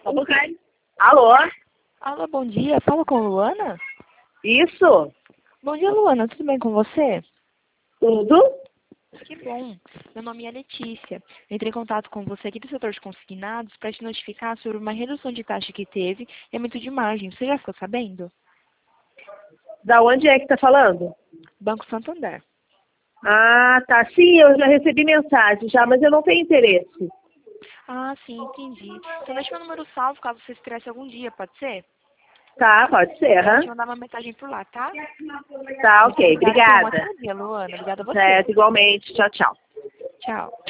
Só um pouquinho. Alô? Alô, bom dia. Fala com a Luana? Isso? Bom dia, Luana. Tudo bem com você? Tudo? Que bom. Meu nome é Letícia. Entrei em contato com você aqui do setor de consignados para te notificar sobre uma redução de taxa que teve e aumento de margem. Você já ficou sabendo? Da onde é que tá falando? Banco Santander. Ah, tá. Sim, eu já recebi mensagem já, mas eu não tenho interesse. Ah, sim, entendi. Então deixa meu número salvo caso você estresse algum dia, pode ser? Tá, pode ser, Eu vou hã? te mandar uma mensagem por lá, tá? Tá, ok. Obrigada, tenha um Obrigada. ótimo dia, Luana. Obrigada a você. Certo, igualmente. Tchau, tchau. Tchau.